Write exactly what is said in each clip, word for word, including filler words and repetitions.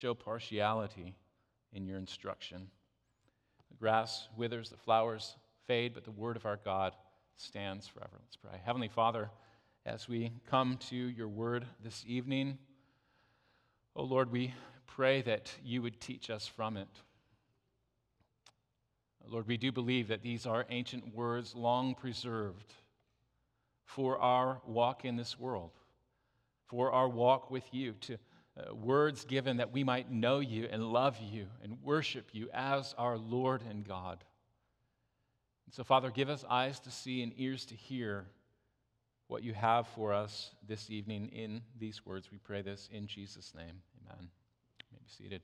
show partiality in your instruction. The grass withers, the flowers fade, but the word of our God stands forever. Let's pray. Heavenly Father, as we come to your word this evening, oh Lord, we pray that you would teach us from it. Lord, we do believe that these are ancient words long preserved for our walk in this world, for our walk with you, to uh, words given that we might know you and love you and worship you as our Lord and God. And so, Father, give us eyes to see and ears to hear what you have for us this evening in these words. We pray this in Jesus' name. Amen. You may be seated.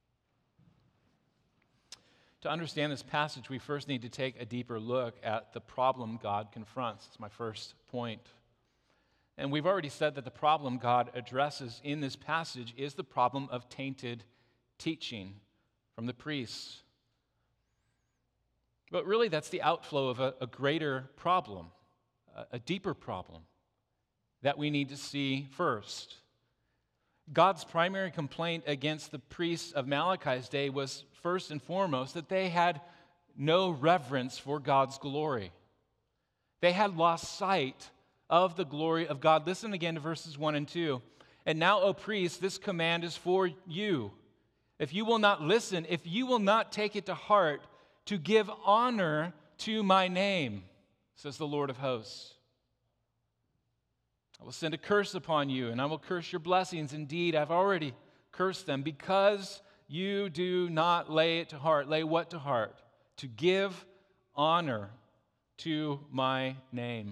To understand this passage, we first need to take a deeper look at the problem God confronts. It's my first point. And we've already said that the problem God addresses in this passage is the problem of tainted teaching from the priests. But really, that's the outflow of a, a greater problem, a, a deeper problem that we need to see first. God's primary complaint against the priests of Malachi's day was first and foremost that they had no reverence for God's glory. They had lost sight of the glory of God. Listen again to verses one and two. And now, O priests, this command is for you. If you will not listen, if you will not take it to heart to give honor to my name, says the Lord of hosts, I will send a curse upon you, and I will curse your blessings. Indeed, I've already cursed them, because you do not lay it to heart. Lay what to heart? To give honor to my name.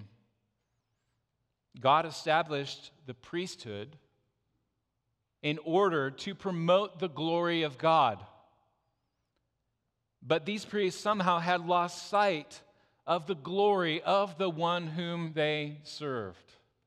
God established the priesthood in order to promote the glory of God. But these priests somehow had lost sight of the glory of the one whom they served.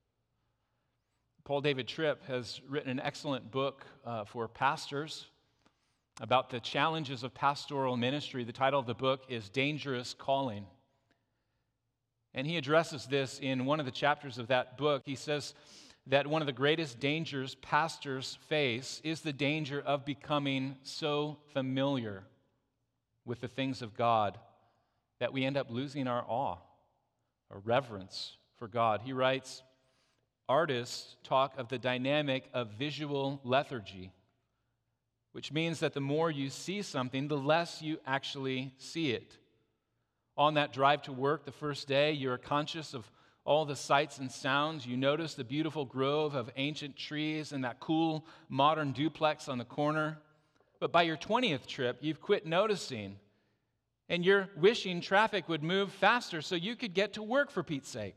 Paul David Tripp has written an excellent book uh, for pastors about the challenges of pastoral ministry. The title of the book is Dangerous Calling. And he addresses this in one of the chapters of that book. He says that one of the greatest dangers pastors face is the danger of becoming so familiar with the things of God that we end up losing our awe or reverence for God. He writes, artists talk of the dynamic of visual lethargy, which means that the more you see something, the less you actually see it. On that drive to work the first day, you're conscious of all the sights and sounds. You notice the beautiful grove of ancient trees and that cool modern duplex on the corner. But by your twentieth trip, you've quit noticing, and you're wishing traffic would move faster so you could get to work, for Pete's sake.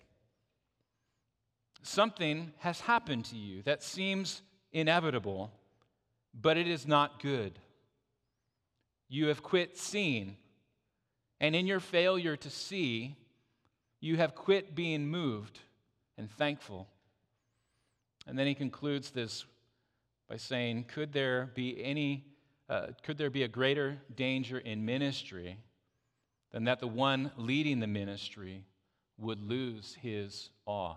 Something has happened to you that seems inevitable, but it is not good. You have quit seeing, and in your failure to see, you have quit being moved and thankful. And then he concludes this by saying, could there be any, uh, could there be a greater danger in ministry than that the one leading the ministry would lose his awe?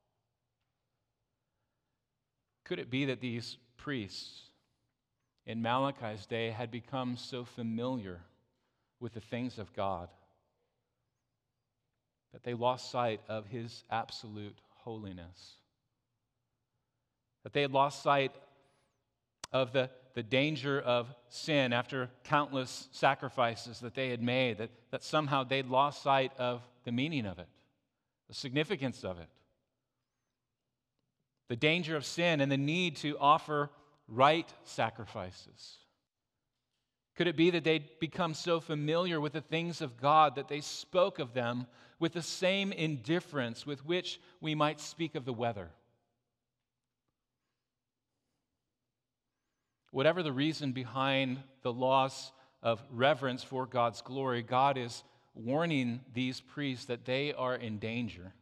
Could it be that these priests in Malachi's day had become so familiar with the things of God that they lost sight of his absolute holiness? That they had lost sight of the, the danger of sin after countless sacrifices that they had made, that, that somehow they'd lost sight of the meaning of it, the significance of it, the danger of sin and the need to offer right sacrifices. Could it be that they'd become so familiar with the things of God that they spoke of them with the same indifference with which we might speak of the weather? Whatever the reason behind the loss of reverence for God's glory, God is warning these priests that they are in danger.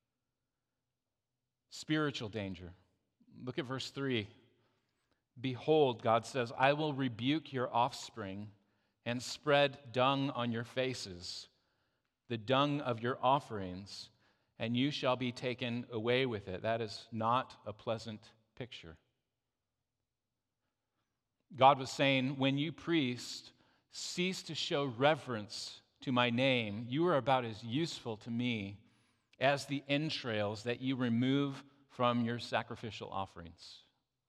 Spiritual danger. Look at verse three. Behold, God says, I will rebuke your offspring and spread dung on your faces, the dung of your offerings, and you shall be taken away with it. That is not a pleasant picture. God was saying, when you priests cease to show reverence to my name, you are about as useful to me as the entrails that you remove from your sacrificial offerings.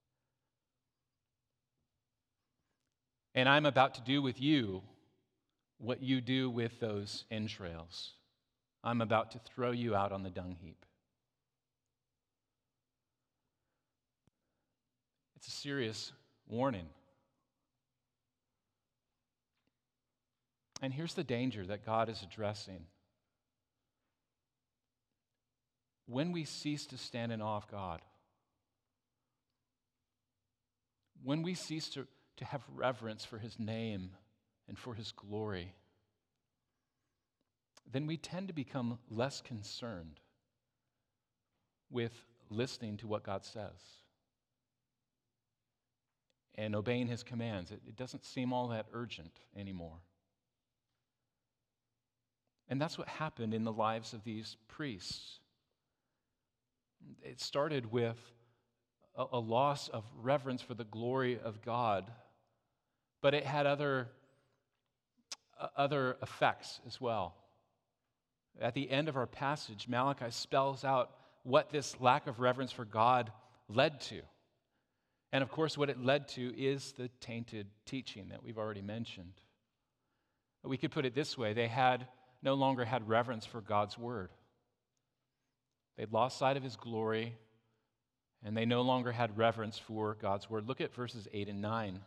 And I'm about to do with you what you do with those entrails. I'm about to throw you out on the dung heap. It's a serious warning. And here's the danger that God is addressing. When we cease to stand in awe of God, when we cease to, to have reverence for his name and for his glory, then we tend to become less concerned with listening to what God says and obeying his commands. It, it doesn't seem all that urgent anymore. And that's what happened in the lives of these priests. It started with a, a loss of reverence for the glory of God, but it had other, uh, other effects as well. At the end of our passage, Malachi spells out what this lack of reverence for God led to. And of course, what it led to is the tainted teaching that we've already mentioned. We could put it this way: they had no longer had reverence for God's word. They'd lost sight of his glory, and they no longer had reverence for God's word. Look at verses eight and nine.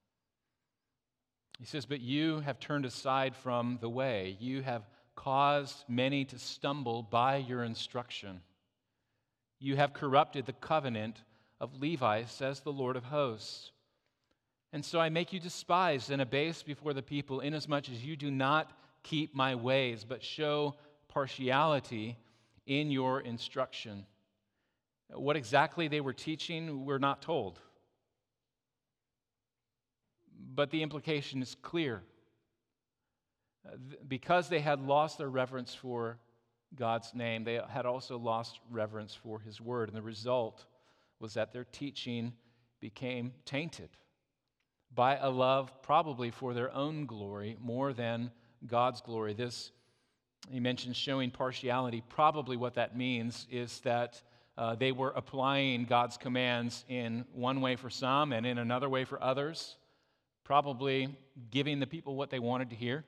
He says, "But you have turned aside from the way. You have caused many to stumble by your instruction. You have corrupted the covenant of Levi, says the Lord of hosts. And so I make you despised and abased before the people, inasmuch as you do not keep my ways, but show partiality in your instruction." What exactly they were teaching, we're not told. But the implication is clear. Because they had lost their reverence for God's name, they had also lost reverence for his word. And the result was that their teaching became tainted by a love probably for their own glory more than God's glory. This, he mentions showing partiality. Probably what that means is that uh, they were applying God's commands in one way for some and in another way for others, probably giving the people what they wanted to hear,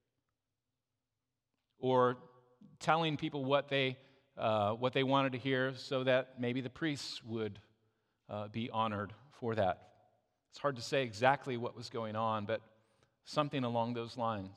or telling people what they uh, what they wanted to hear so that maybe the priests would uh, be honored for that. It's hard to say exactly what was going on, but something along those lines.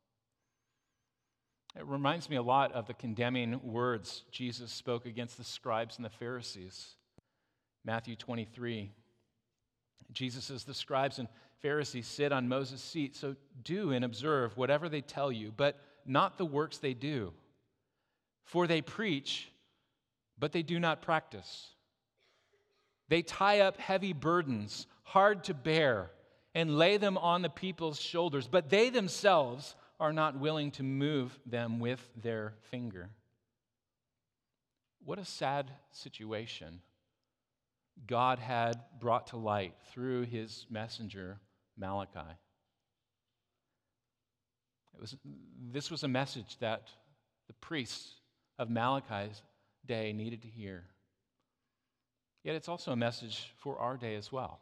It reminds me a lot of the condemning words Jesus spoke against the scribes and the Pharisees. Matthew twenty-three. Jesus says, "The scribes and Pharisees sit on Moses' seat, so do and observe whatever they tell you, but not the works they do. For they preach, but they do not practice. They tie up heavy burdens, hard to bear, and lay them on the people's shoulders, but they themselves are not willing to move them with their finger." What a sad situation God had brought to light through his messenger, Malachi. It was, this was a message that the priests of Malachi's day needed to hear. Yet it's also a message for our day as well.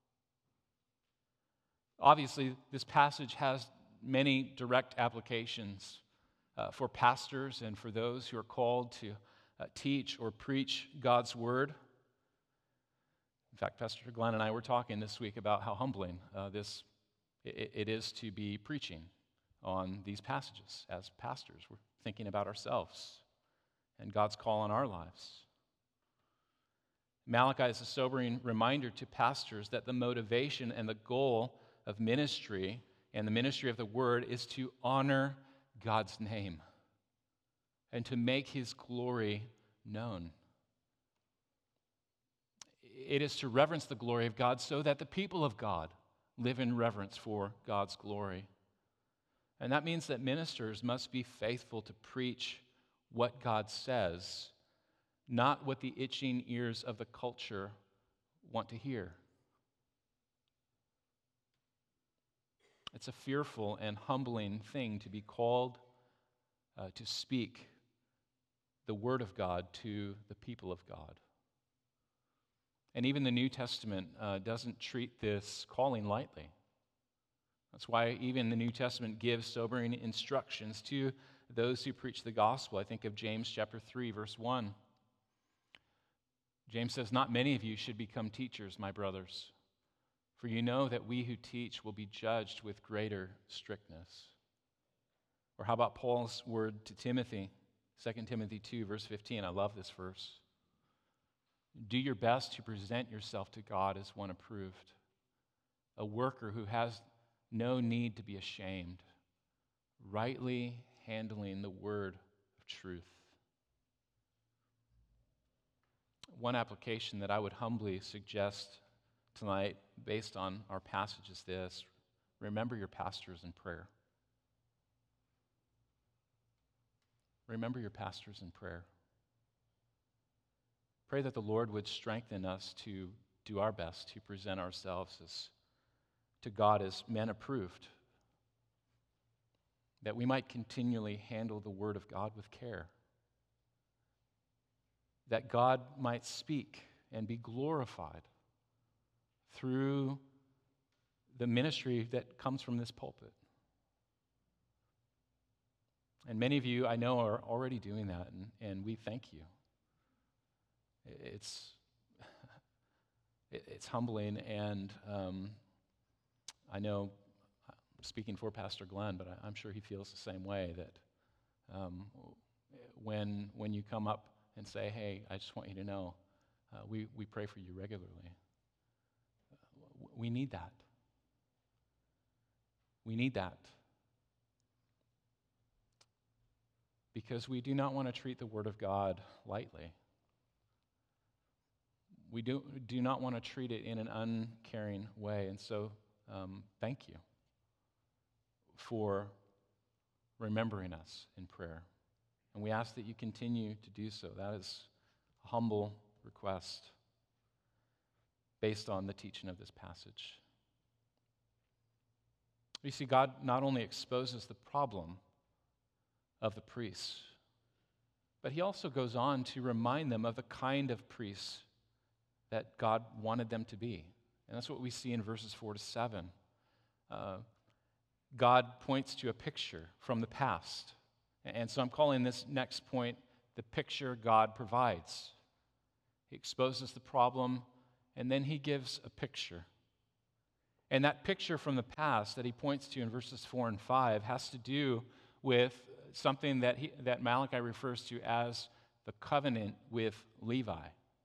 Obviously, this passage has many direct applications uh, for pastors and for those who are called to uh, teach or preach God's word. In fact, Pastor Glenn and I were talking this week about how humbling uh, this it, it is to be preaching on these passages as pastors. We're thinking about ourselves and God's call on our lives. Malachi is a sobering reminder to pastors that the motivation and the goal of ministry and the ministry of the word is to honor God's name and to make his glory known. It is to reverence the glory of God so that the people of God live in reverence for God's glory. And that means that ministers must be faithful to preach what God says, not what the itching ears of the culture want to hear. It's a fearful and humbling thing to be called uh, to speak the Word of God to the people of God. And even the New Testament uh, doesn't treat this calling lightly. That's why even the New Testament gives sobering instructions to those who preach the gospel. I think of James chapter three, verse one. James says, "Not many of you should become teachers, my brothers, for you know that we who teach will be judged with greater strictness." Or how about Paul's word to Timothy, Second Timothy two, verse fifteen? I love this verse. "Do your best to present yourself to God as one approved, a worker who has no need to be ashamed, rightly handling the word of truth." One application that I would humbly suggest tonight, based on our passage, is this: remember your pastors in prayer. Remember your pastors in prayer. Pray that the Lord would strengthen us to do our best to present ourselves as to God as men approved, that we might continually handle the Word of God with care, that God might speak and be glorified through the ministry that comes from this pulpit. And many of you, I know, are already doing that, and, and we thank you. It's, it's humbling, and um, I know, speaking for Pastor Glenn, but I, I'm sure he feels the same way, that um, when, when you come up and say, "Hey, I just want you to know, uh, we, we pray for you regularly." Uh, we need that. We need that. Because we do not want to treat the Word of God lightly. We do, do not want to treat it in an uncaring way. And so, um, thank you for remembering us in prayer. And we ask that you continue to do so. That is a humble request based on the teaching of this passage. You see, God not only exposes the problem of the priests, but he also goes on to remind them of the kind of priests that God wanted them to be. And that's what we see in verses four to seven. Uh, God points to a picture from the past. And so I'm calling this next point the picture God provides. He exposes the problem, and then he gives a picture. And that picture from the past that he points to in verses four and five has to do with something that, he, that Malachi refers to as the covenant with Levi.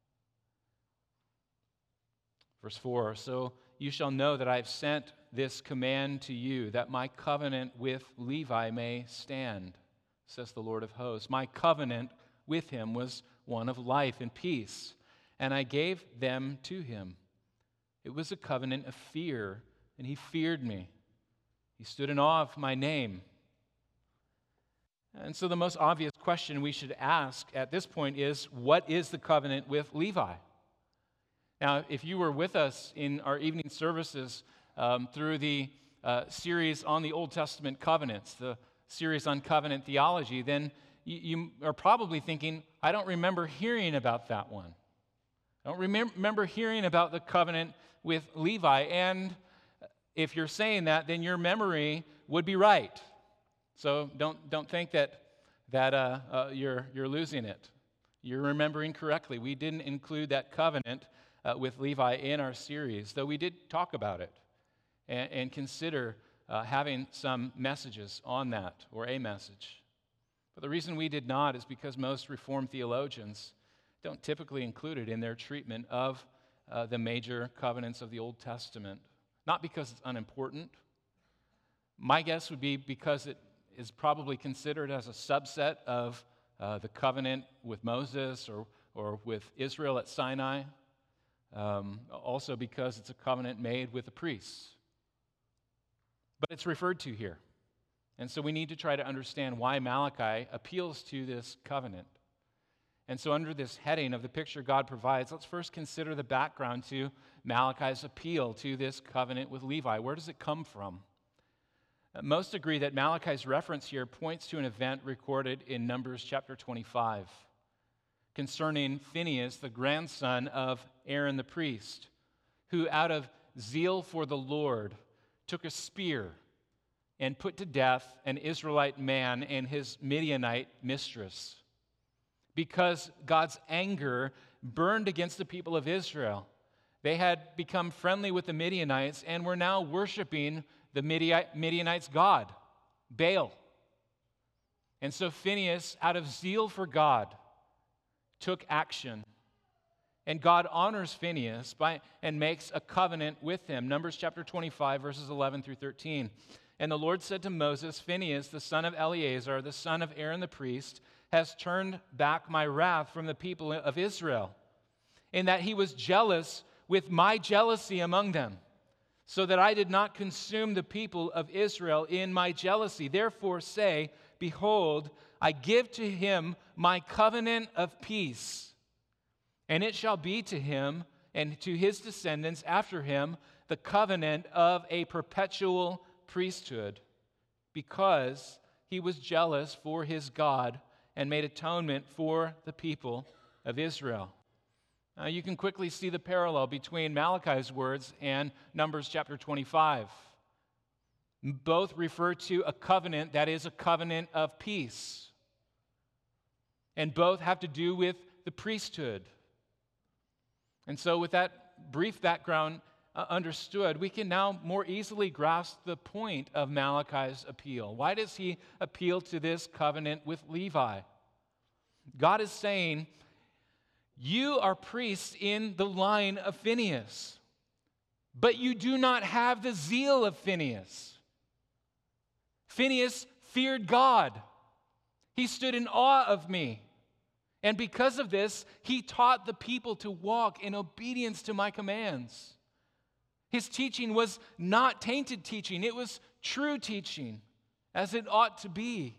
Verse four, "So you shall know that I have sent this command to you, that my covenant with Levi may stand, says the Lord of hosts. My covenant with him was one of life and peace, and I gave them to him. It was a covenant of fear, and he feared me. He stood in awe of my name." And so the most obvious question we should ask at this point is, what is the covenant with Levi? Now, if you were with us in our evening services um, through the uh, series on the Old Testament covenants, the series on covenant theology, then you, you are probably thinking, I don't remember hearing about that one. I don't remem- remember hearing about the covenant with Levi. And if you're saying that, then your memory would be right. So don't, don't think that, that uh, uh, you're, you're losing it. You're remembering correctly. We didn't include that covenant uh, with Levi in our series, though we did talk about it and, and consider uh, having some messages on that, or a message. But the reason we did not is because most Reformed theologians don't typically include it in their treatment of uh, the major covenants of the Old Testament. Not because it's unimportant. My guess would be because it is probably considered as a subset of uh, the covenant with Moses or, or with Israel at Sinai. Um, also because it's a covenant made with the priests. But it's referred to here. And so we need to try to understand why Malachi appeals to this covenant. And so under this heading of the picture God provides, let's first consider the background to Malachi's appeal to this covenant with Levi. Where does it come from? Uh, Most agree that Malachi's reference here points to an event recorded in Numbers chapter twenty-five concerning Phinehas, the grandson of Aaron the priest, who out of zeal for the Lord took a spear and put to death an Israelite man and his Midianite mistress, because God's anger burned against the people of Israel. They had become friendly with the Midianites and were now worshiping the Midianites' god, Baal. And so Phinehas, out of zeal for God, took action. And God honors Phinehas by, and makes a covenant with him. Numbers chapter twenty-five, verses eleven through thirteen. And the Lord said to Moses, Phinehas, the son of Eleazar, the son of Aaron the priest, has turned back my wrath from the people of Israel, in that he was jealous with my jealousy among them, so that I did not consume the people of Israel in my jealousy. Therefore say, behold, I give to him my covenant of peace, and it shall be to him and to his descendants after him the covenant of a perpetual priesthood, because he was jealous for his God and made atonement for the people of Israel. Now, you can quickly see the parallel between Malachi's words and Numbers chapter twenty-five. Both refer to a covenant that is a covenant of peace. And both have to do with the priesthood. And so with that brief background uh, understood, we can now more easily grasp the point of Malachi's appeal. Why does he appeal to this covenant with Levi? God is saying, you are priests in the line of Phinehas, but you do not have the zeal of Phinehas. Phinehas feared God. He stood in awe of me. And because of this, he taught the people to walk in obedience to my commands. His teaching was not tainted teaching. It was true teaching, as it ought to be.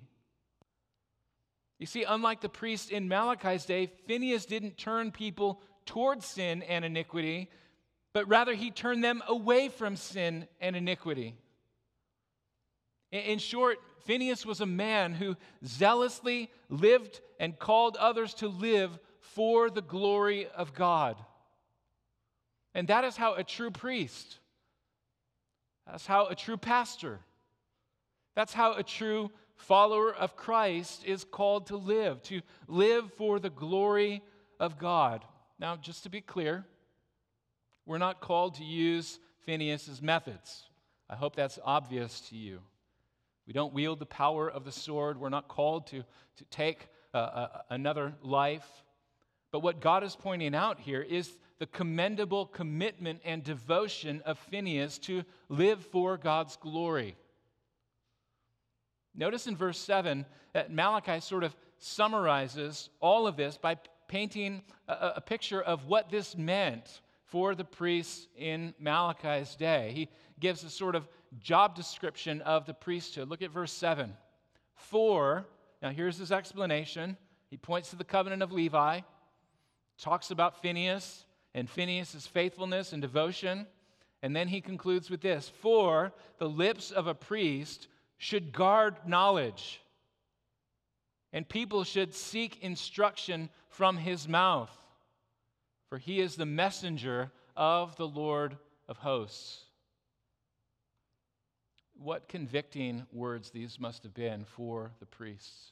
You see, unlike the priest in Malachi's day, Phinehas didn't turn people toward sin and iniquity, but rather he turned them away from sin and iniquity. In short, Phinehas was a man who zealously lived and called others to live for the glory of God. And that is how a true priest, that's how a true pastor, that's how a true follower of Christ is called to live, to live for the glory of God. Now, just to be clear, we're not called to use Phinehas' methods. I hope that's obvious to you. We don't wield the power of the sword. We're not called to, to take uh, uh, another life. But what God is pointing out here is the commendable commitment and devotion of Phinehas to live for God's glory. Notice in verse seven that Malachi sort of summarizes all of this by painting a, a picture of what this meant for the priests in Malachi's day. He gives a sort of job description of the priesthood. Look at verse seven. For, now here's his explanation. He points to the covenant of Levi, talks about Phinehas and Phinehas' faithfulness and devotion, and then he concludes with this: for the lips of a priest should guard knowledge, and people should seek instruction from his mouth, for he is the messenger of the Lord of hosts. What convicting words these must have been for the priests.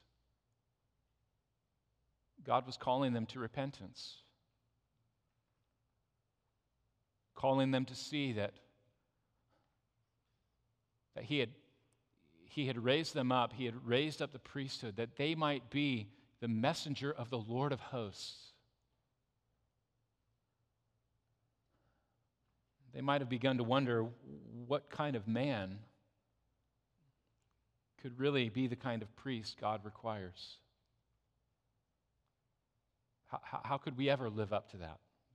God was calling them to repentance, calling them to see that, that he had, he had raised them up, he had raised up the priesthood, that they might be the messenger of the Lord of hosts. They might have begun to wonder what kind of man could really be the kind of priest God requires. How, how could we ever live up to that?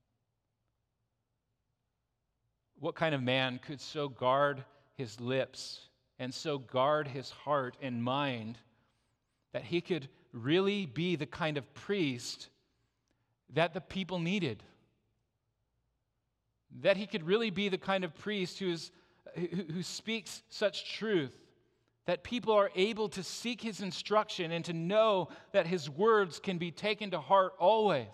What kind of man could so guard his lips and so guard his heart and mind that he could really be the kind of priest that the people needed? That he could really be the kind of priest who, is, who, who speaks such truth that people are able to seek his instruction and to know that his words can be taken to heart always.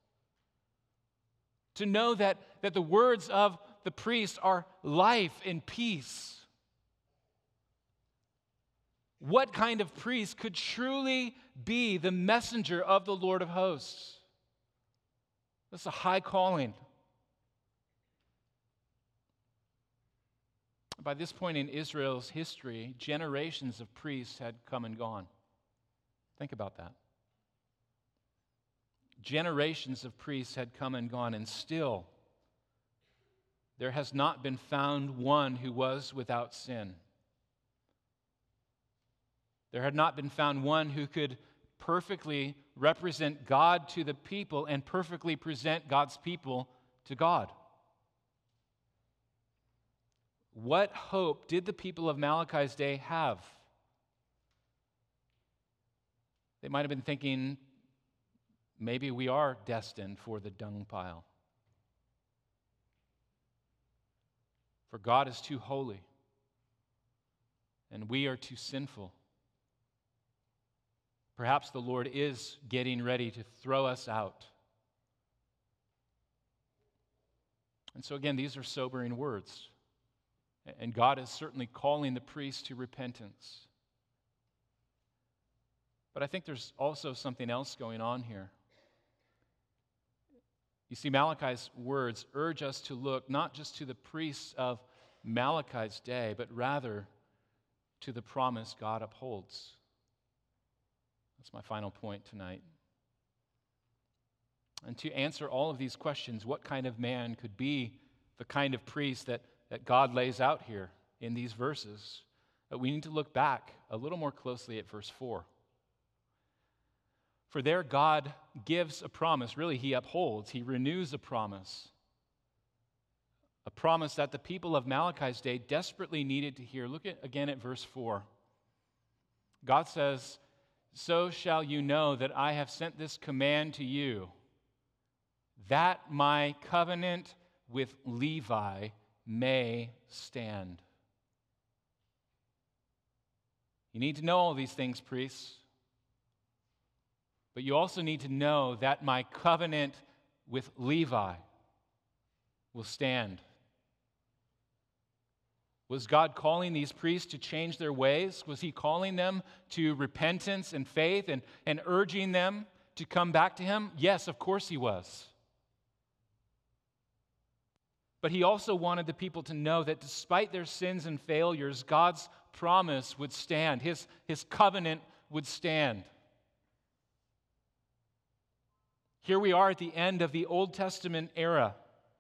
To know that, that the words of the priest are life and peace. What kind of priest could truly be the messenger of the Lord of hosts? That's a high calling. By this point in Israel's history, generations of priests had come and gone. Think about that. Generations of priests had come and gone, and still there has not been found one who was without sin. There had not been found one who could perfectly represent God to the people and perfectly present God's people to God. What hope did the people of Malachi's day have? They might have been thinking, maybe we are destined for the dung pile. For God is too holy, and we are too sinful. Perhaps the Lord is getting ready to throw us out. And so again, these are sobering words. And God is certainly calling the priests to repentance. But I think there's also something else going on here. You see, Malachi's words urge us to look not just to the priests of Malachi's day, but rather to the promise God upholds. That's my final point tonight. And to answer all of these questions, what kind of man could be the kind of priest that, that God lays out here in these verses? But we need to look back a little more closely at verse four. For there God gives a promise. Really, he upholds, he renews a promise. A promise that the people of Malachi's day desperately needed to hear. Look at, again at verse four. God says, "So shall you know that I have sent this command to you, that my covenant with Levi may stand." You need to know all these things, priests. But you also need to know that my covenant with Levi will stand. Was God calling these priests to change their ways? Was he calling them to repentance and faith and, and urging them to come back to him? Yes, of course he was. But he also wanted the people to know that despite their sins and failures, God's promise would stand. His, his covenant would stand. Here we are at the end of the Old Testament era.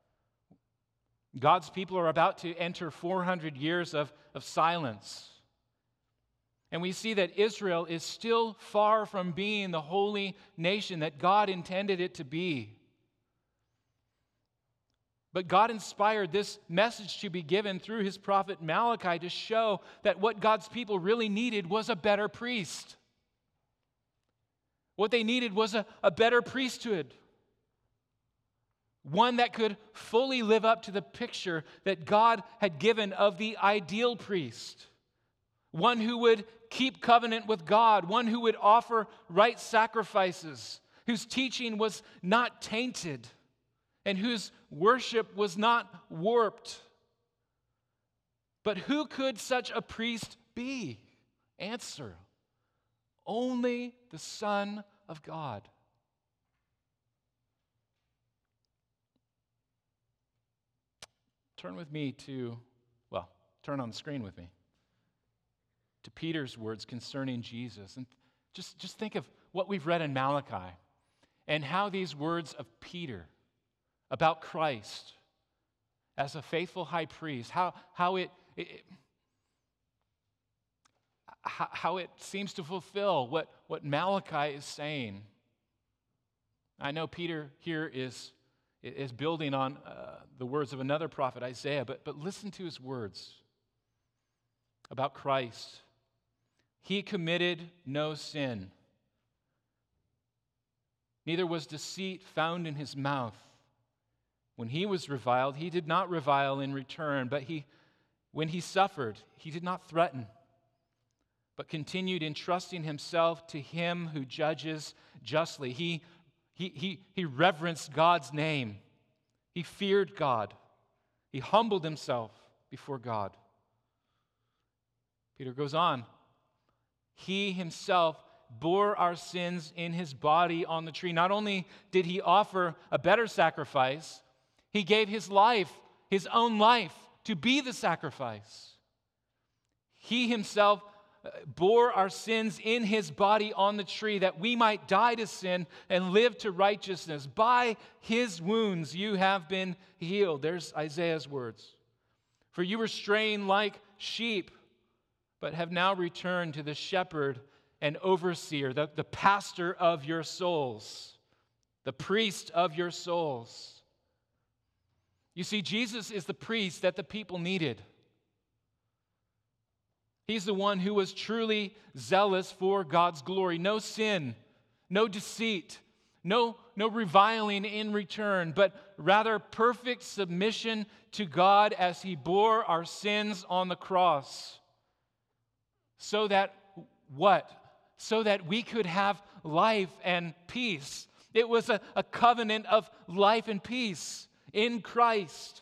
God's people are about to enter four hundred years of, of silence. And we see that Israel is still far from being the holy nation that God intended it to be. But God inspired this message to be given through his prophet Malachi to show that what God's people really needed was a better priest. What they needed was a, a better priesthood. One that could fully live up to the picture that God had given of the ideal priest. One who would keep covenant with God. One who would offer right sacrifices. Whose teaching was not tainted. And whose worship was not warped. But who could such a priest be? Answer: only the Son of God. Turn with me to, well, turn on the screen with me, to Peter's words concerning Jesus. And just, just think of what we've read in Malachi and how these words of Peter about Christ as a faithful high priest, how, how, it, it, how, how it seems to fulfill what, what Malachi is saying. I know Peter here is is building on uh, the words of another prophet, Isaiah, but, but listen to his words about Christ. He committed no sin. Neither was deceit found in his mouth. When he was reviled, he did not revile in return, but he, when he suffered, he did not threaten, but continued entrusting himself to him who judges justly. He, he, he, he reverenced God's name. He feared God. He humbled himself before God. Peter goes on. He himself bore our sins in his body on the tree. Not only did he offer a better sacrifice, he gave his life, his own life, to be the sacrifice. He himself bore our sins in his body on the tree that we might die to sin and live to righteousness. By his wounds you have been healed. There's Isaiah's words. For you were straying like sheep, but have now returned to the shepherd and overseer, the, the pastor of your souls, the priest of your souls. You see, Jesus is the priest that the people needed. He's the one who was truly zealous for God's glory. No sin, no deceit, no, no reviling in return, but rather perfect submission to God as he bore our sins on the cross. So that what? So that we could have life and peace. It was a, a covenant of life and peace in Christ.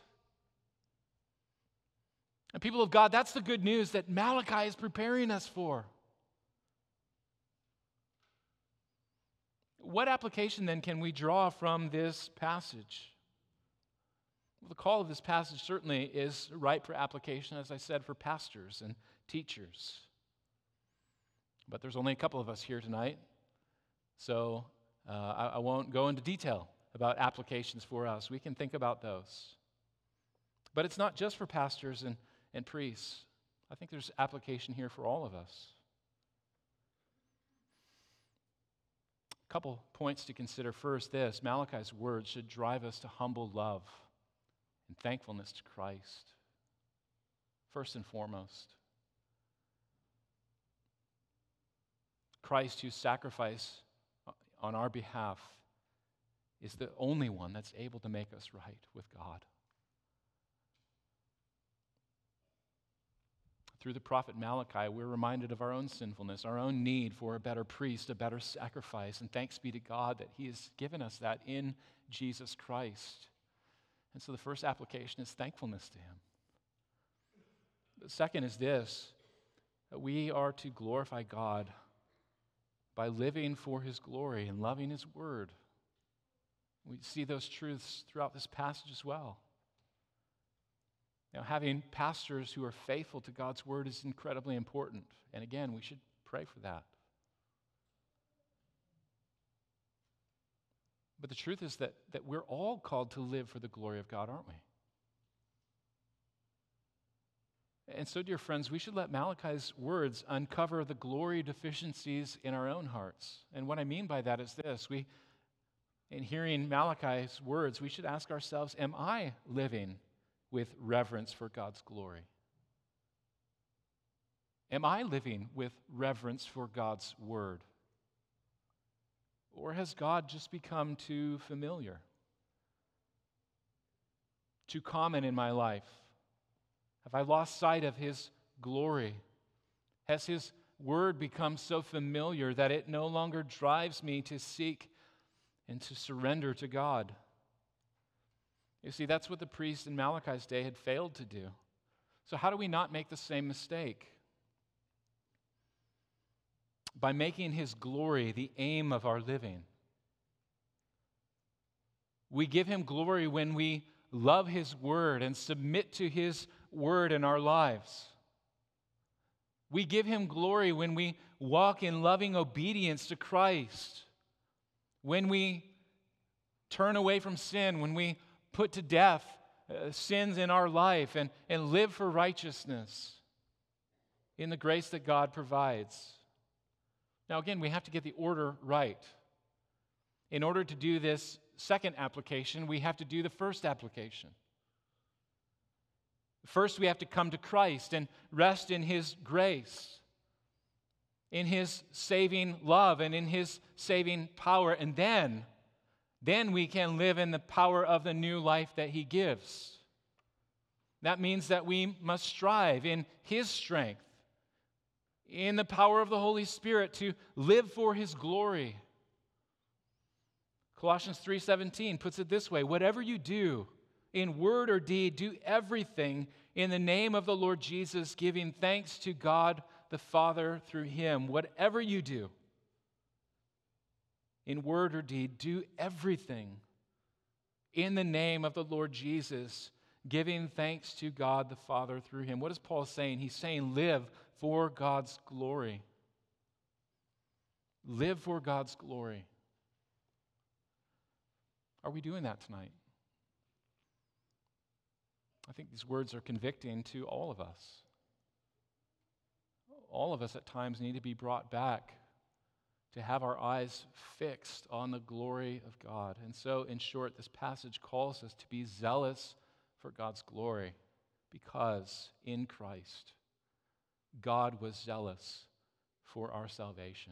And people of God, that's the good news that Malachi is preparing us for. What application then can we draw from this passage? Well, the call of this passage certainly is ripe for application, as I said, for pastors and teachers. But there's only a couple of us here tonight, so uh, I, I won't go into detail about applications for us. We can think about those. But it's not just for pastors and and priests. I think there's application here for all of us. A couple points to consider. First, this: Malachi's words should drive us to humble love and thankfulness to Christ. First and foremost, Christ, whose sacrifice on our behalf is the only one that's able to make us right with God. Through the prophet Malachi, we're reminded of our own sinfulness, our own need for a better priest, a better sacrifice. And thanks be to God that he has given us that in Jesus Christ. And so the first application is thankfulness to him. The second is this: that we are to glorify God by living for his glory and loving his word. We see those truths throughout this passage as well. Now, having pastors who are faithful to God's word is incredibly important. And again, we should pray for that. But the truth is that, that we're all called to live for the glory of God, aren't we? And so, dear friends, we should let Malachi's words uncover the glory deficiencies in our own hearts. And what I mean by that is this: we, in hearing Malachi's words, we should ask ourselves, am I living with reverence for God's glory? Am I living with reverence for God's word? Or has God just become too familiar, too common in my life? Have I lost sight of his glory? Has his word become so familiar that it no longer drives me to seek and to surrender to God? You see, that's what the priests in Malachi's day had failed to do. So how do we not make the same mistake? By making his glory the aim of our living. We give him glory when we love his word and submit to his word in our lives. We give him glory when we walk in loving obedience to Christ, when we turn away from sin, when we put to death uh, sins in our life and, and live for righteousness in the grace that God provides. Now again, we have to get the order right. In order to do this second application, we have to do the first application. First, we have to come to Christ and rest in his grace, in his saving love, and in his saving power. And then, then we can live in the power of the new life that he gives. That means that we must strive in his strength, in the power of the Holy Spirit to live for His glory. Colossians three seventeen puts it this way: whatever you do, in word or deed, do everything in the name of the Lord Jesus, giving thanks to God the Father through Him. Whatever you do, in word or deed, do everything in the name of the Lord Jesus, giving thanks to God the Father through Him. What is Paul saying? He's saying live for God's glory. Live for God's glory. Are we doing that tonight? I think these words are convicting to all of us. All of us at times need to be brought back to have our eyes fixed on the glory of God. And so, in short, this passage calls us to be zealous for God's glory because in Christ, God was zealous for our salvation.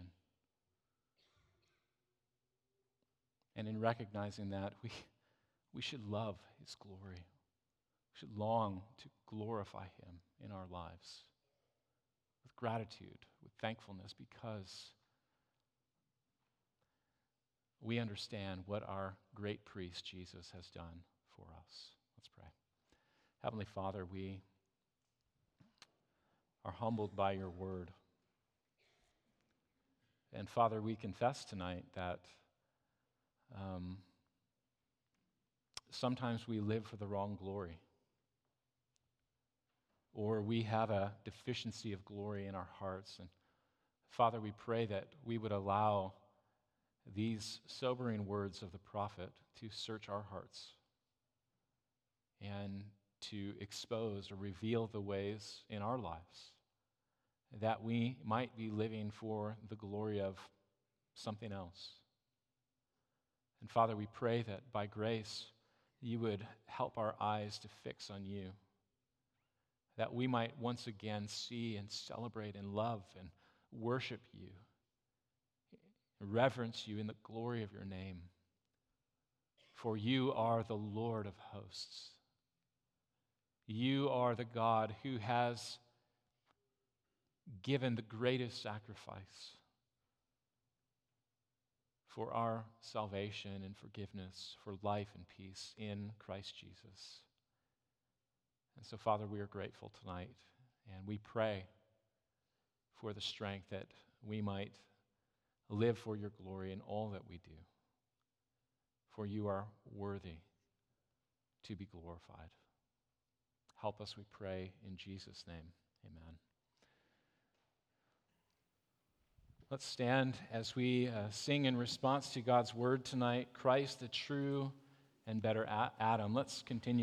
And in recognizing that, we, we should love His glory. We should long to glorify Him in our lives with gratitude, with thankfulness, because we understand what our great priest Jesus has done for us. Let's pray. Heavenly Father, we are humbled by your word. And Father, we confess tonight that um, sometimes we live for the wrong glory, or we have a deficiency of glory in our hearts. And Father, we pray that we would allow these sobering words of the prophet to search our hearts and to expose or reveal the ways in our lives that we might be living for the glory of something else. And Father, we pray that by grace you would help our eyes to fix on you, that we might once again see and celebrate and love and worship you, reverence you in the glory of your name. For you are the Lord of hosts. You are the God who has given the greatest sacrifice for our salvation and forgiveness, for life and peace in Christ Jesus. And so, Father, we are grateful tonight, and we pray for the strength that we might live for your glory in all that we do. For you are worthy to be glorified. Help us, we pray, in Jesus' name. Amen. Let's stand as we uh, sing in response to God's word tonight, Christ, the true and better Adam. Let's continue.